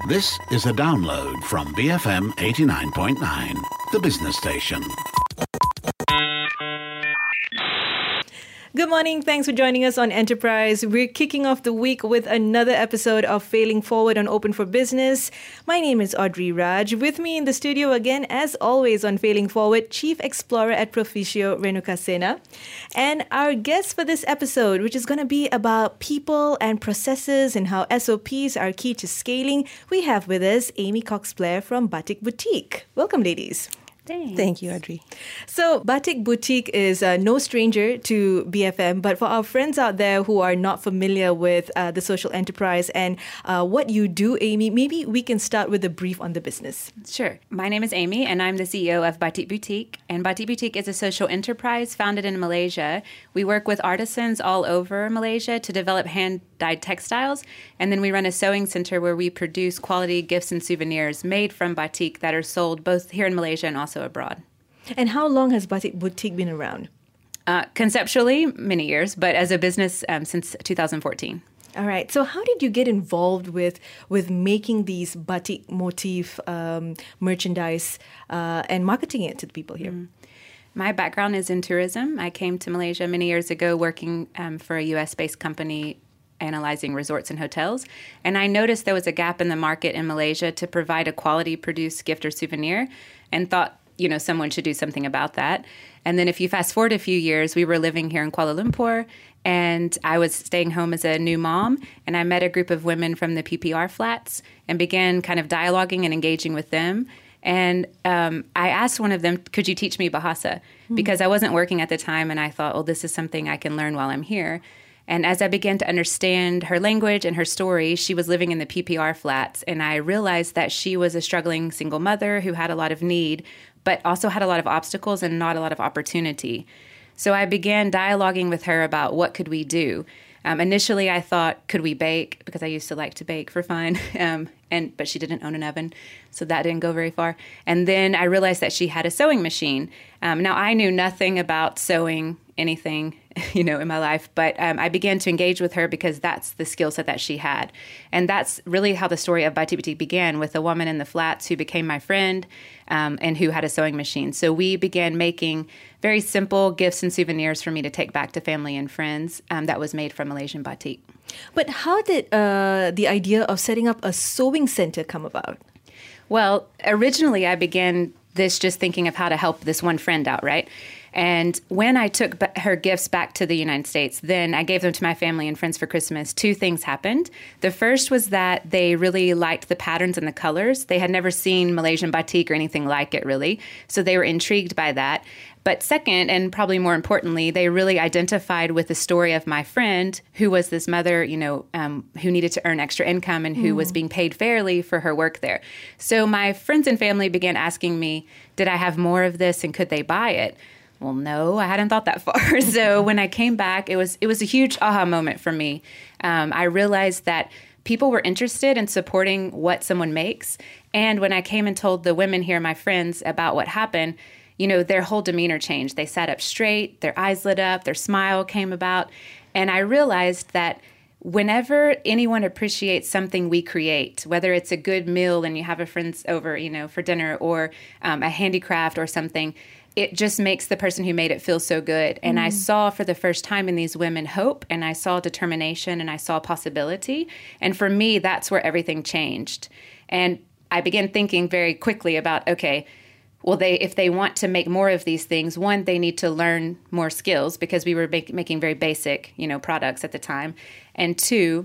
This is a download from BFM 89.9, the business station. Good morning. Thanks for joining us on Enterprise. We're kicking off the week with another episode of Failing Forward on Open for Business. My name is Audrey Raj. With me in the studio again, as always on Failing Forward, Chief Explorer at Proficio, Renuka Sena. And our guest for this episode, which is going to be about people and processes and how SOPs are key to scaling, we have with us Amy Cox-Blair from Batik Boutique. Welcome, ladies. Thanks. Thank you, Audrey. So, Batik Boutique is no stranger to BFM, but for our friends out there who are not familiar with the social enterprise and what you do, Amy, maybe we can start with a brief on the business. Sure. My name is Amy, and I'm the CEO of Batik Boutique. And Batik Boutique is a social enterprise founded in Malaysia. We work with artisans all over Malaysia to develop hand-dyed textiles, and then we run a sewing center where we produce quality gifts and souvenirs made from batik that are sold both here in Malaysia and also abroad. And how long has Batik Boutique been around? Conceptually, many years, but as a business since 2014. All right. So how did you get involved with making these batik motif merchandise and marketing it to the people here? My background is in tourism. I came to Malaysia many years ago working for a U.S.-based company analyzing resorts and hotels. And I noticed there was a gap in the market in Malaysia to provide a quality produced gift or souvenir and thought, someone should do something about that. And then if you fast forward a few years, we were living here in Kuala Lumpur, and I was staying home as a new mom, and I met a group of women from the PPR flats and began kind of dialoguing and engaging with them. And I asked one of them, could you teach me Bahasa? Because I wasn't working at the time, and I thought, this is something I can learn while I'm here. And as I began to understand her language and her story, she was living in the PPR flats, and I realized that she was a struggling single mother who had a lot of need, but also had a lot of obstacles and not a lot of opportunity. So I began dialoguing with her about what could we do. Initially, I thought, could we bake? Because I used to like to bake for fun, but she didn't own an oven, so that didn't go very far. And then I realized that she had a sewing machine. Now, I knew nothing about sewing anything, in my life, but I began to engage with her because that's the skill set that she had. And that's really how the story of Batik Boutique began, with a woman in the flats who became my friend and who had a sewing machine. So we began making very simple gifts and souvenirs for me to take back to family and friends that was made from Malaysian batik. But how did the idea of setting up a sewing center come about? Well, originally I began this just thinking of how to help this one friend out, right? And when I took her gifts back to the United States, then I gave them to my family and friends for Christmas. Two things happened. The first was that they really liked the patterns and the colors. They had never seen Malaysian batik or anything like it, really. So they were intrigued by that. But second, and probably more importantly, they really identified with the story of my friend, who was this mother, who needed to earn extra income and who was being paid fairly for her work there. So my friends and family began asking me, did I have more of this and could they buy it? Well, no, I hadn't thought that far. So when I came back, it was a huge aha moment for me. I realized that people were interested in supporting what someone makes. And when I came and told the women here, my friends, about what happened, their whole demeanor changed. They sat up straight, their eyes lit up, their smile came about. And I realized that whenever anyone appreciates something we create, whether it's a good meal and you have a friends over, for dinner, or a handicraft or something, it just makes the person who made it feel so good. And I saw for the first time in these women hope, and I saw determination, and I saw possibility. And for me, that's where everything changed. And I began thinking very quickly about, okay, well, if they want to make more of these things, one, they need to learn more skills because we were making very basic, products at the time. And two,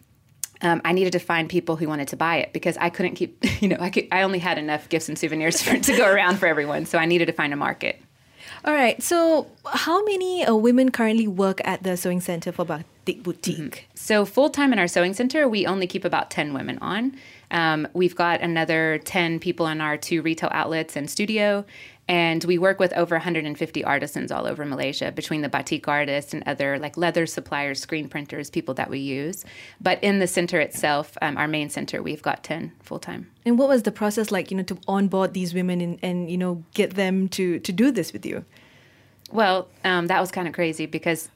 I needed to find people who wanted to buy it because I couldn't keep, I only had enough gifts and souvenirs to go around for everyone. So I needed to find a market. All right. So how many women currently work at the sewing center for Batik Boutique? So full-time in our sewing center, we only keep about 10 women on. We've got another 10 people in our 2 retail outlets and studio. And we work with over 150 artisans all over Malaysia, between the batik artists and other like leather suppliers, screen printers, people that we use. But in the center itself, our main center, we've got 10 full-time. And what was the process like, to onboard these women and get them to do this with you? Well, that was kind of crazy because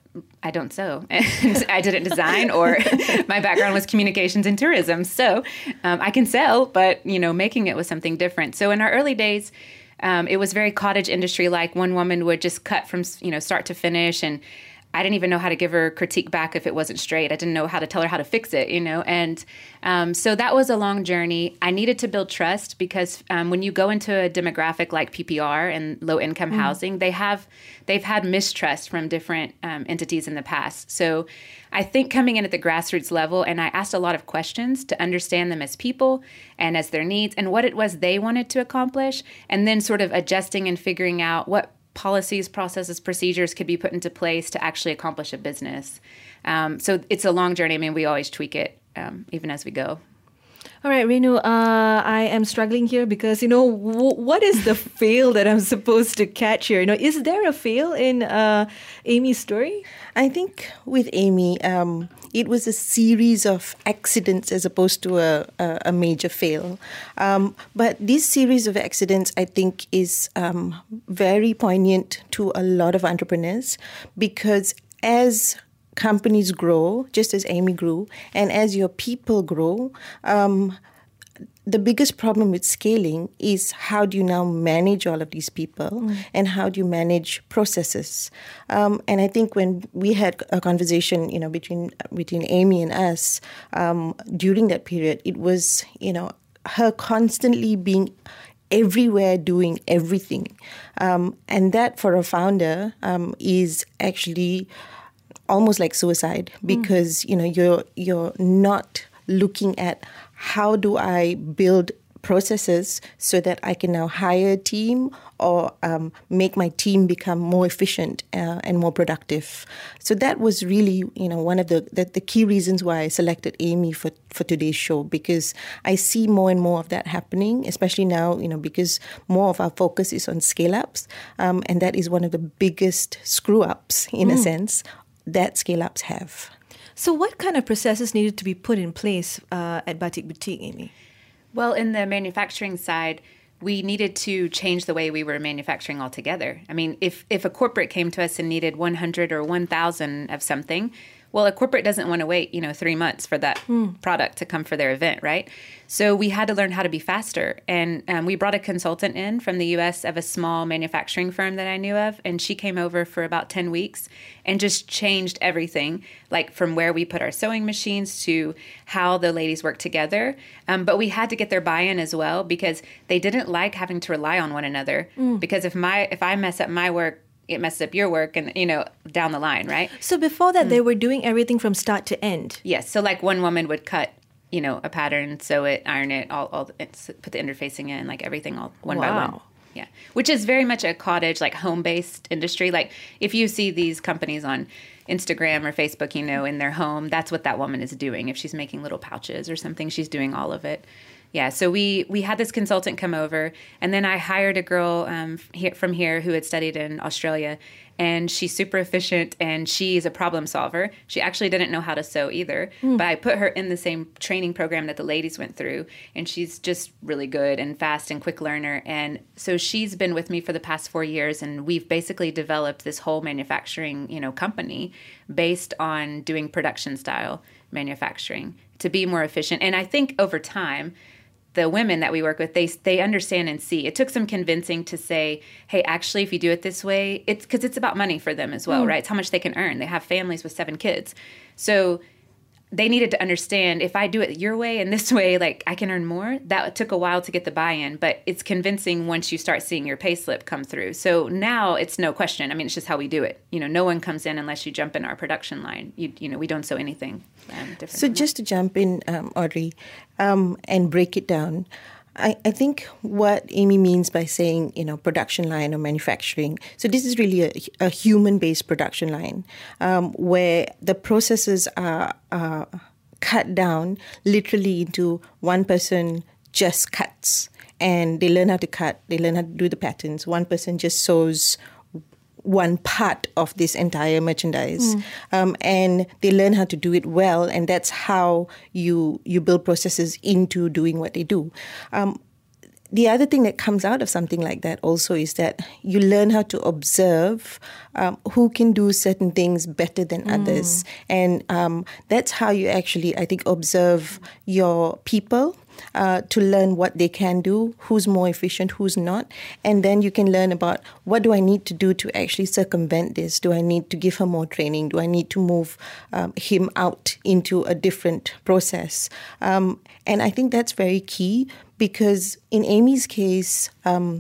I don't sew, and I didn't design, or my background was communications and tourism. So I can sell, but, making it was something different. So in our early days, it was very cottage industry. Like one woman would just cut from, start to finish. And I didn't even know how to give her critique back if it wasn't straight. I didn't know how to tell her how to fix it, And so that was a long journey. I needed to build trust because when you go into a demographic like PPR and low income housing, they've had mistrust from different entities in the past. So I think coming in at the grassroots level, and I asked a lot of questions to understand them as people and as their needs and what it was they wanted to accomplish, and then sort of adjusting and figuring out what policies, processes, procedures could be put into place to actually accomplish a business. So it's a long journey. I mean, we always tweak it even as we go. All right, Renu, I am struggling here because, what is the fail that I'm supposed to catch here? Is there a fail in Amy's story? I think with Amy, it was a series of accidents as opposed to a major fail. But this series of accidents, I think, is very poignant to a lot of entrepreneurs because as companies grow, just as Amy grew, and as your people grow, the biggest problem with scaling is how do you now manage all of these people and how do you manage processes? And I think when we had a conversation, between Amy and us during that period, it was, her constantly being everywhere doing everything. And that for a founder is actually almost like suicide because, you're not looking at how do I build processes so that I can now hire a team or make my team become more efficient and more productive. So that was really, one of the key reasons why I selected Amy for today's show, because I see more and more of that happening, especially now, because more of our focus is on scale-ups. And that is one of the biggest screw-ups, in a sense, that scale-ups have. So what kind of processes needed to be put in place at Batik Boutique, Amy? Well, in the manufacturing side, we needed to change the way we were manufacturing altogether. I mean, if a corporate came to us and needed 100 or 1,000 of something, well, a corporate doesn't want to wait, 3 months for that product to come for their event, right? So we had to learn how to be faster. And we brought a consultant in from the U.S. of a small manufacturing firm that I knew of. And she came over for about 10 weeks and just changed everything, like from where we put our sewing machines to how the ladies work together. But we had to get their buy-in as well because they didn't like having to rely on one another. Because if I mess up my work, it messes up your work and, down the line, right? So before that, they were doing everything from start to end. Yes. So like one woman would cut, a pattern, sew it, iron it, all put the interfacing in, like everything all one by one. Yeah. Which is very much a cottage, like home-based industry. Like if you see these companies on Instagram or Facebook, in their home, that's what that woman is doing. If she's making little pouches or something, she's doing all of it. Yeah, so we had this consultant come over, and then I hired a girl from here who had studied in Australia, and she's super efficient, and she's a problem solver. She actually didn't know how to sew either, but I put her in the same training program that the ladies went through, and she's just really good and fast and quick learner. And so she's been with me for the past 4 years, and we've basically developed this whole manufacturing, company based on doing production-style manufacturing to be more efficient. And I think over time, the women that we work with, they understand and see. It took some convincing to say, hey, actually, if you do it this way, it's because it's about money for them as well, right? It's how much they can earn. They have families with 7 kids. So they needed to understand if I do it your way and this way, like I can earn more. That took a while to get the buy-in, but it's convincing once you start seeing your pay slip come through. So now it's no question. I mean, it's just how we do it. No one comes in unless you jump in our production line. We don't sew anything different. So just to jump in, Audrey, and break it down, I think what Amy means by saying, production line or manufacturing, so this is really a human-based production line where the processes are cut down literally into one person just cuts and they learn how to cut, they learn how to do the patterns. One person just sews one part of this entire merchandise and they learn how to do it well, and that's how you build processes into doing what they do. the other thing that comes out of something like that also is that you learn how to observe who can do certain things better than others. And that's how you actually, I think, observe your people. To learn what they can do, who's more efficient, who's not. And then you can learn about what do I need to do to actually circumvent this? Do I need to give her more training? Do I need to move him out into a different process? And I think that's very key because in Amy's case,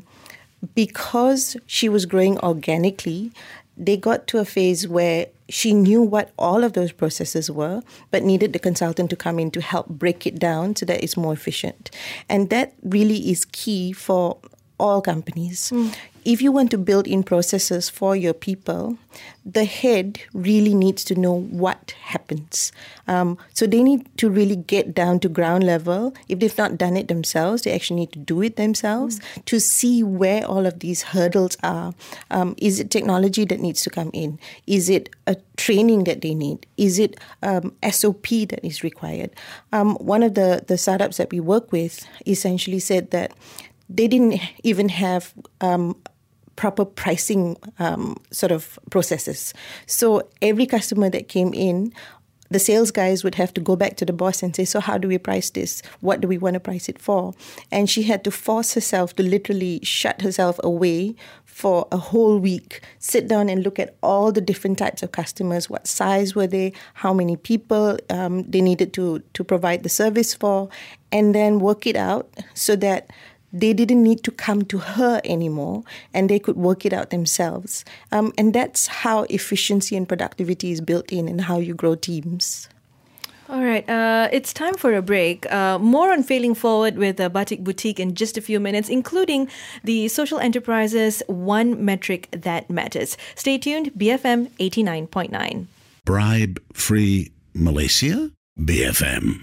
because she was growing organically, they got to a phase where she knew what all of those processes were, but needed the consultant to come in to help break it down so that it's more efficient. And that really is key for all companies. If you want to build in processes for your people, the head really needs to know what happens. So they need to really get down to ground level. If they've not done it themselves, they actually need to do it themselves to see where all of these hurdles are. Is it technology that needs to come in? Is it a training that they need? Is it SOP that is required? One of the startups that we work with essentially said that they didn't even have proper pricing sort of processes. So every customer that came in, the sales guys would have to go back to the boss and say, so how do we price this? What do we want to price it for? And she had to force herself to literally shut herself away for a whole week, sit down and look at all the different types of customers, what size were they, how many people they needed to provide the service for, and then work it out so that they didn't need to come to her anymore and they could work it out themselves. And that's how efficiency and productivity is built in and how you grow teams. All right, it's time for a break. More on Failing Forward with Batik Boutique in just a few minutes, including the social enterprises one metric that matters. Stay tuned, BFM 89.9. Bribe-free Malaysia? BFM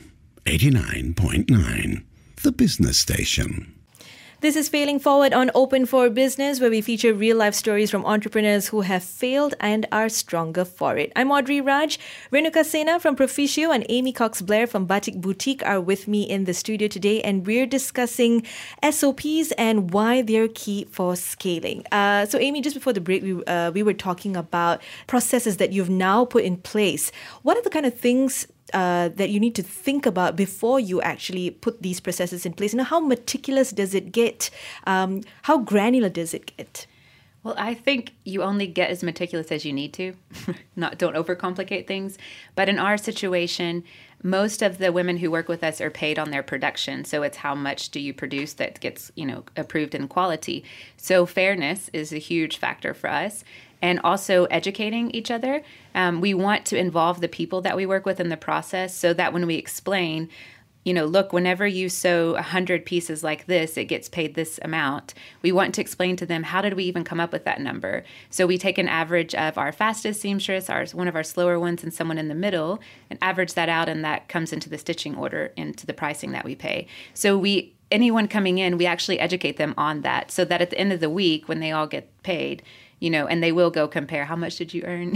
89.9, the business station. This is Failing Forward on Open for Business, where we feature real-life stories from entrepreneurs who have failed and are stronger for it. I'm Audrey Raj. Renuka Sena from Proficio and Amy Cox-Blair from Batik Boutique are with me in the studio today, and we're discussing SOPs and why they're key for scaling. So Amy, just before the break, we were talking about processes that you've now put in place. What are the kind of things that you need to think about before you actually put these processes in place? How meticulous does it get? How granular does it get? Well, I think you only get as meticulous as you need to. Don't overcomplicate things. But in our situation, most of the women who work with us are paid on their production. So it's how much do you produce that gets, approved in quality. So fairness is a huge factor for us. And also educating each other. We want to involve the people that we work with in the process so that when we explain, look, whenever you sew 100 pieces like this, it gets paid this amount. We want to explain to them, how did we even come up with that number? So we take an average of our fastest seamstress, one of our slower ones, and someone in the middle, and average that out, and that comes into the stitching order, into the pricing that we pay. So anyone coming in, we actually educate them on that so that at the end of the week, when they all get paid, and they will go compare, how much did you earn,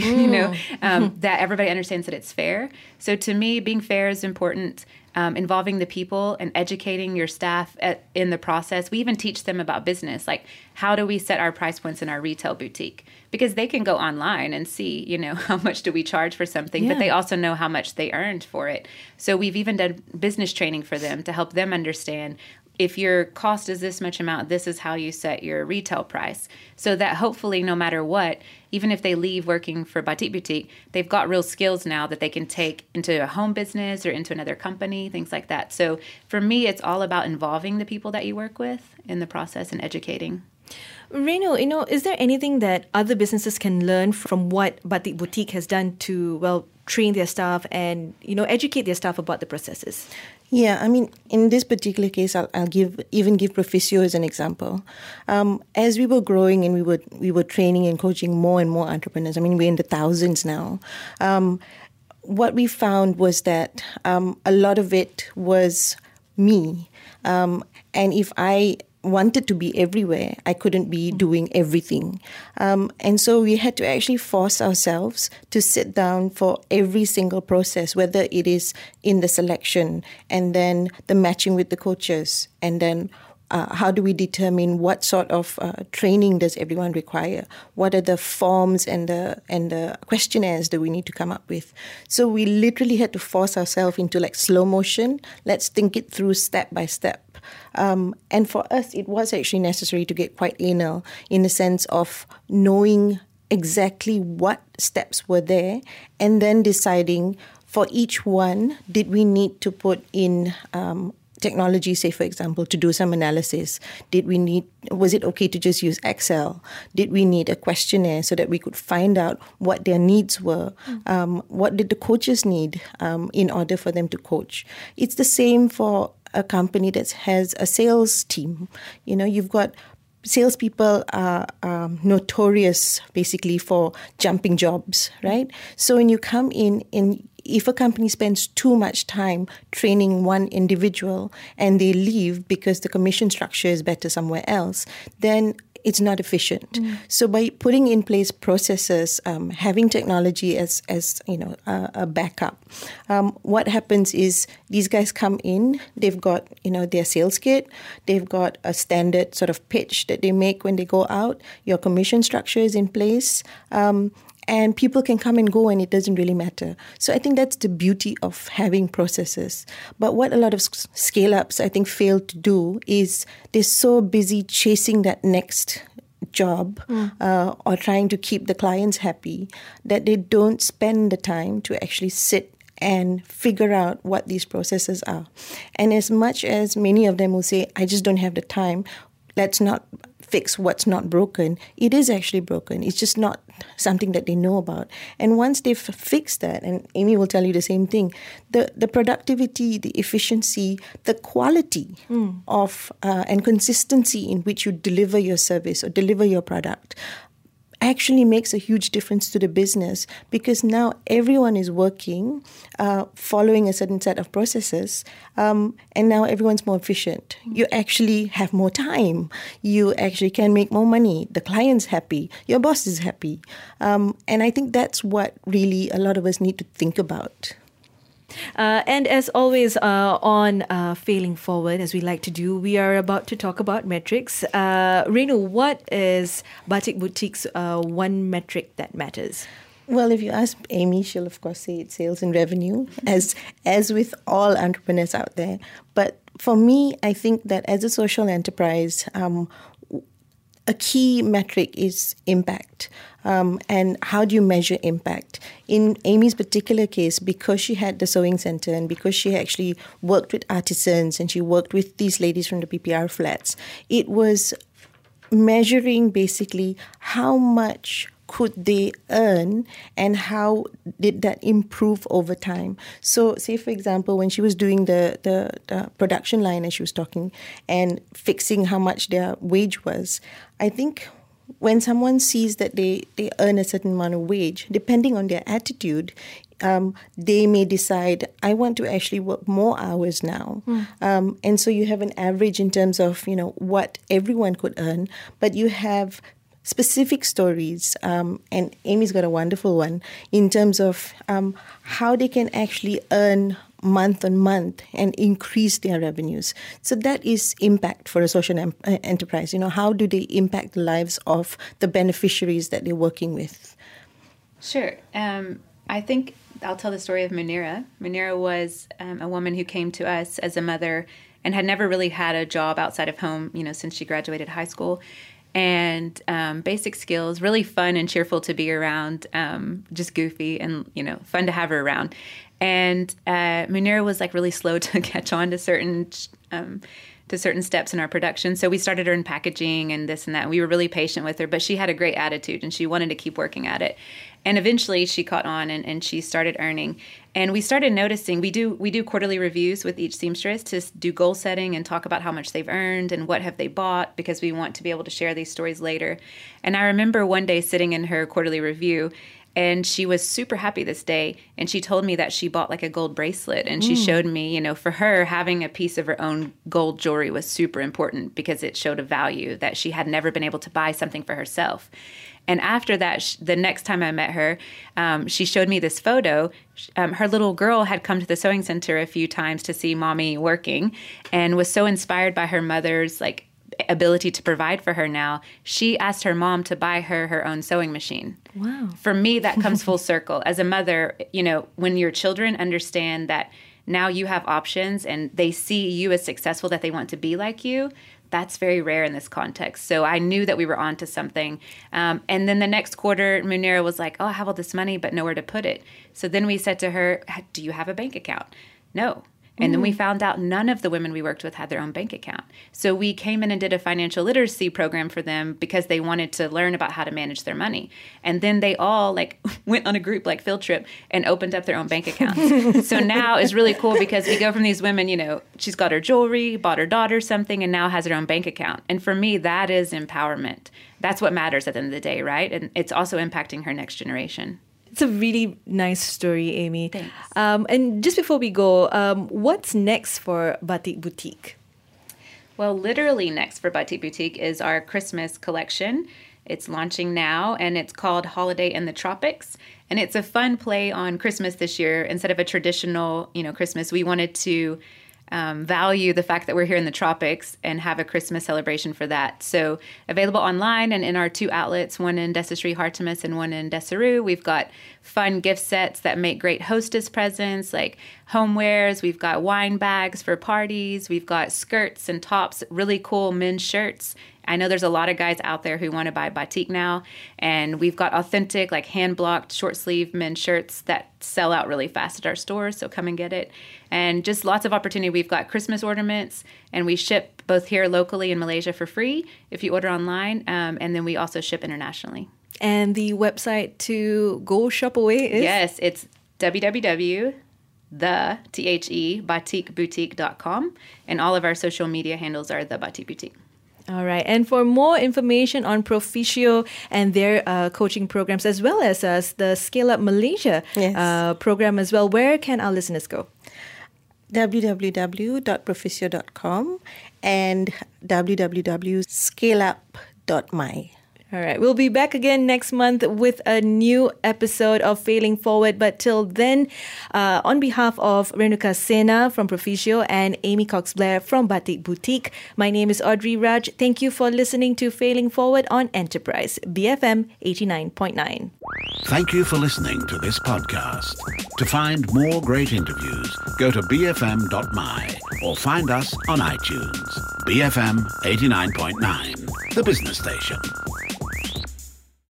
that everybody understands that it's fair. So to me, being fair is important, involving the people and educating your staff in the process. We even teach them about business, like how do we set our price points in our retail boutique? Because they can go online and see, how much do we charge for something, but they also know how much they earned for it. So we've even done business training for them to help them understand, if your cost is this much amount, this is how you set your retail price. So that hopefully no matter what, even if they leave working for Batik Boutique, they've got real skills now that they can take into a home business or into another company, things like that. So for me, it's all about involving the people that you work with in the process and educating. Renu, is there anything that other businesses can learn from what Batik Boutique has done to, train their staff and, educate their staff about the processes? Yeah, in this particular case, I'll give Proficio as an example. As we were growing and we were training and coaching more and more entrepreneurs, we're in the thousands now. What we found was that a lot of it was me. And if I wanted to be everywhere, I couldn't be doing everything. And so we had to actually force ourselves to sit down for every single process, whether it is in the selection and then the matching with the coaches and then how do we determine what sort of training does everyone require? What are the forms and the questionnaires that we need to come up with? So we literally had to force ourselves into like slow motion. Let's think it through step by step. And for us, it was actually necessary to get quite anal in the sense of knowing exactly what steps were there and then deciding for each one, did we need to put in technology, say, for example, to do some analysis? Was it okay to just use Excel? Did we need a questionnaire so that we could find out what their needs were? What did the coaches need in order for them to coach? It's the same for a company that has a sales team. You've got salespeople are notorious basically for jumping jobs, right? So when you come in, if a company spends too much time training one individual and they leave because the commission structure is better somewhere else, then it's not efficient. So by putting in place processes, having technology as a backup, what happens is these guys come in, they've got their sales kit, they've got a standard sort of pitch that they make when they go out, your commission structure is in place, and people can come and go and it doesn't really matter. So I think that's the beauty of having processes. But what a lot of scale-ups, I think, fail to do is they're so busy chasing that next job or trying to keep the clients happy that they don't spend the time to actually sit and figure out what these processes are. And as much as many of them will say, I just don't have the time, let's not fix what's not broken, it is actually broken. It's just not something that they know about. And once they've fixed that, and Amy will tell you the same thing, the productivity, the efficiency, the quality of and consistency in which you deliver your service or deliver your product actually makes a huge difference to the business, because now everyone is working following a certain set of processes, and now everyone's more efficient. You actually have more time. You actually can make more money. The client's happy. Your boss is happy. And I think that's what really a lot of us need to think about. And as always on Failing Forward, as we like to do, we are about to talk about metrics. Renu, what is Batik Boutique's one metric that matters? Well, if you ask Amy, she'll of course say it's sales and revenue, as with all entrepreneurs out there. But for me, I think that as a social enterprise, a key metric is impact. And how do you measure impact? In Amy's particular case, because she had the sewing center and because she actually worked with artisans and she worked with these ladies from the PPR flats, it was measuring basically how much could they earn and how did that improve over time. So say, for example, when she was doing the production line, as she was talking, and fixing how much their wage was, I think when someone sees that they earn a certain amount of wage, depending on their attitude, they may decide, I want to actually work more hours now. And so you have an average in terms of, what everyone could earn, but you have specific stories, and Amy's got a wonderful one, in terms of how they can actually earn month on month and increase their revenues. So that is impact for a social enterprise. How do they impact the lives of the beneficiaries that they're working with? Sure. I think I'll tell the story of Munira. Munira was a woman who came to us as a mother and had never really had a job outside of home, since she graduated high school. And basic skills, really fun and cheerful to be around, just goofy and, fun to have her around. And Munira was like really slow to catch on to certain steps in our production. So we started her in packaging and this and that. And we were really patient with her, but she had a great attitude and she wanted to keep working at it. And eventually she caught on and she started earning. And we started noticing, we do quarterly reviews with each seamstress to do goal setting and talk about how much they've earned and what have they bought, because we want to be able to share these stories later. And I remember one day sitting in her quarterly review And she was super happy this day. And she told me that she bought like a gold bracelet. And she showed me, for her, having a piece of her own gold jewelry was super important because it showed a value that she had never been able to buy something for herself. And after that, the next time I met her, she showed me this photo. Her little girl had come to the sewing center a few times to see mommy working and was so inspired by her mother's ability to provide for her now. She asked her mom to buy her own sewing machine. Wow. For me, that comes full circle. As a mother, when your children understand that now you have options and they see you as successful, that they want to be like you, that's very rare in this context. So I knew that we were onto something. And then the next quarter, Munira was like, oh, I have all this money, but nowhere to put it. So then we said to her, do you have a bank account? No. And then we found out none of the women we worked with had their own bank account. So we came in and did a financial literacy program for them because they wanted to learn about how to manage their money. And then they all went on a group field trip and opened up their own bank accounts. So now it's really cool because we go from these women, she's got her jewelry, bought her daughter something, and now has her own bank account. And for me, that is empowerment. That's what matters at the end of the day, right? And it's also impacting her next generation. It's a really nice story, Amy. Thanks. And just before we go, what's next for Batik Boutique? Well, literally next for Batik Boutique is our Christmas collection. It's launching now, and it's called Holiday in the Tropics. And it's a fun play on Christmas this year. Instead of a traditional, Christmas, we wanted to value the fact that we're here in the tropics and have a Christmas celebration for that. So available online and in our 2 outlets, one in Desisri Hartemis and one in Desaru. We've got fun gift sets that make great hostess presents like homewares. We've got wine bags for parties. We've got skirts and tops, really cool men's shirts. I know there's a lot of guys out there who want to buy batik now, and we've got authentic, hand-blocked, short-sleeve men's shirts that sell out really fast at our stores, so come and get it. And just lots of opportunity. We've got Christmas ornaments, and we ship both here locally in Malaysia for free if you order online, and then we also ship internationally. And the website to go shop away is? Yes, it's batikboutique.com, and all of our social media handles are The Batik Boutique. All right. And for more information on Proficio and their coaching programs, as well as the Scale Up Malaysia program as well, where can our listeners go? www.proficio.com and www.scaleup.my. All right. We'll be back again next month with a new episode of Failing Forward. But till then, on behalf of Renuka Sena from Proficio and Amy Cox-Blair from Batik Boutique, my name is Audrey Raj. Thank you for listening to Failing Forward on Enterprise, BFM 89.9. Thank you for listening to this podcast. To find more great interviews, go to bfm.my or find us on iTunes. BFM 89.9, the business station.